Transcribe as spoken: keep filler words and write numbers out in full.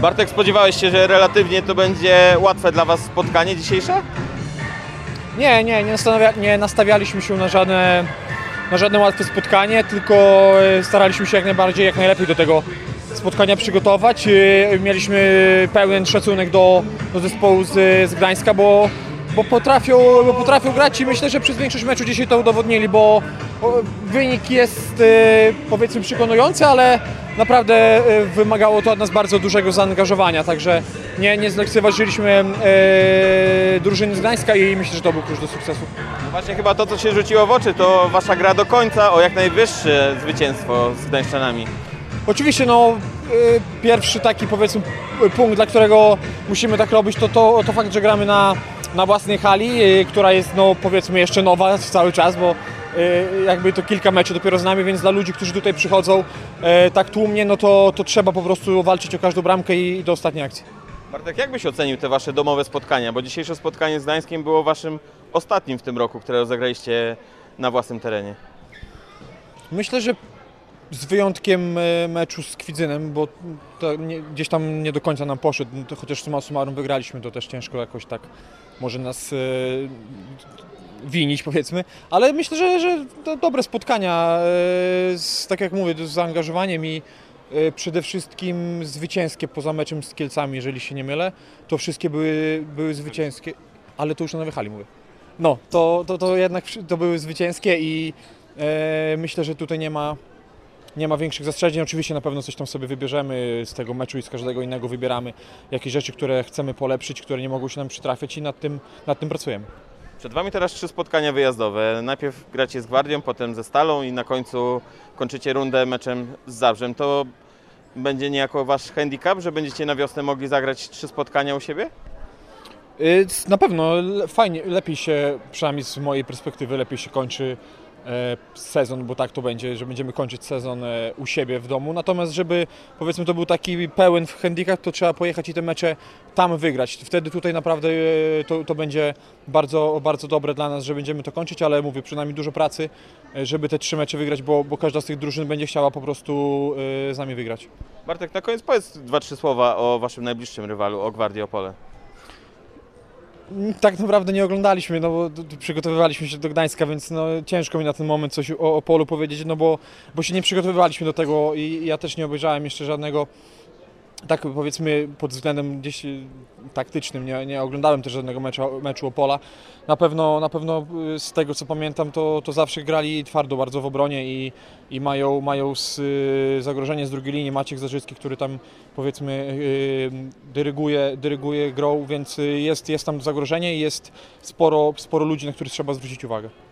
Bartek, spodziewałeś się, że relatywnie to będzie łatwe dla Was spotkanie dzisiejsze? Nie, nie, nie, nastanawia, nie nastawialiśmy się na żadne, na żadne łatwe spotkanie, tylko staraliśmy się jak najbardziej, jak najlepiej do tego spotkania przygotować. Mieliśmy pełen szacunek do, do zespołu z, z Gdańska, bo, bo, potrafią, bo potrafią grać i myślę, że przez większość meczu dzisiaj to udowodnili, bo wynik jest powiedzmy przekonujący, ale naprawdę wymagało to od nas bardzo dużego zaangażowania, także nie, nie zlekceważyliśmy e, drużyny z Gdańska i myślę, że to był klucz do sukcesu. No właśnie chyba to, co się rzuciło w oczy, to Wasza gra do końca o jak najwyższe zwycięstwo z Gdańszczanami. Oczywiście no, e, pierwszy taki powiedzmy punkt, dla którego musimy tak robić, to, to, to fakt, że gramy na, na własnej hali, e, która jest no, powiedzmy jeszcze nowa cały czas, bo jakby to kilka meczów dopiero z nami, więc dla ludzi, którzy tutaj przychodzą e, tak tłumnie, no to, to trzeba po prostu walczyć o każdą bramkę i, i do ostatniej akcji. Bartek, jak byś ocenił te Wasze domowe spotkania? Bo dzisiejsze spotkanie z Gdańskiem było Waszym ostatnim w tym roku, które rozegraliście na własnym terenie. Myślę, że z wyjątkiem meczu z Kwidzynem, bo to nie, gdzieś tam nie do końca nam poszedł, to chociaż summa summarum wygraliśmy, to też ciężko jakoś tak może nas e, winić, powiedzmy, ale myślę, że, że to dobre spotkania, z, tak jak mówię, z zaangażowaniem i przede wszystkim zwycięskie poza meczem z Kielcami, jeżeli się nie mylę, to wszystkie były, były zwycięskie, ale to już na Nowej Hali mówię. No, to, to, to jednak to były zwycięskie i e, myślę, że tutaj nie ma, nie ma większych zastrzeżeń. Oczywiście na pewno coś tam sobie wybierzemy z tego meczu i z każdego innego wybieramy jakieś rzeczy, które chcemy polepszyć, które nie mogą się nam przytrafiać i nad tym, nad tym pracujemy. Przed Wami teraz trzy spotkania wyjazdowe. Najpierw gracie z Gwardią, potem ze Stalą i na końcu kończycie rundę meczem z Zabrzem. To będzie niejako Wasz handicap, że będziecie na wiosnę mogli zagrać trzy spotkania u siebie? Na pewno fajnie, lepiej się, przynajmniej z mojej perspektywy, lepiej się kończy sezon, bo tak to będzie, że będziemy kończyć sezon u siebie w domu. Natomiast żeby powiedzmy to był taki pełen handicap, to trzeba pojechać i te mecze tam wygrać. Wtedy tutaj naprawdę to, to będzie bardzo, bardzo dobre dla nas, że będziemy to kończyć, ale mówię, przynajmniej dużo pracy, żeby te trzy mecze wygrać, bo, bo każda z tych drużyn będzie chciała po prostu z nami wygrać. Bartek, na koniec powiedz dwa, trzy słowa o Waszym najbliższym rywalu, o Gwardii Opole. Tak naprawdę nie oglądaliśmy, no bo przygotowywaliśmy się do Gdańska, więc no, ciężko mi na ten moment coś o Opolu powiedzieć, no bo, bo się nie przygotowywaliśmy do tego i ja też nie obejrzałem jeszcze żadnego, tak powiedzmy pod względem gdzieś taktycznym, nie, nie oglądałem też żadnego meczu, meczu Opola. Na pewno, na pewno z tego co pamiętam, to, to zawsze grali twardo bardzo w obronie i, i mają, mają z, zagrożenie z drugiej linii. Maciek Zarzycki, który tam powiedzmy dyryguje, dyryguje grą, więc jest, jest tam zagrożenie i jest sporo, sporo ludzi, na których trzeba zwrócić uwagę.